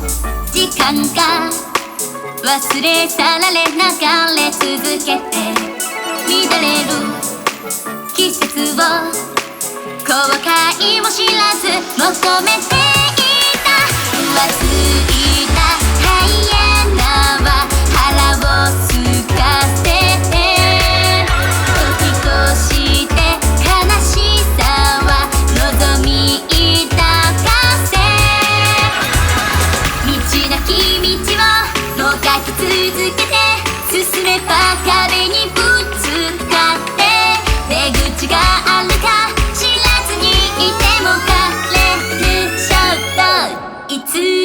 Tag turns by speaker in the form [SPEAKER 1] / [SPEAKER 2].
[SPEAKER 1] 時間が忘れ去られ流れ続けて乱れる季節を後悔も知らず求めていた浮ついたハイエナは腹をすかせて時越して悲しさは望み抱かせ道なき道をもがき続けて進めば壁にぶつかって出口があるか知らずにいても枯れる衝動いつ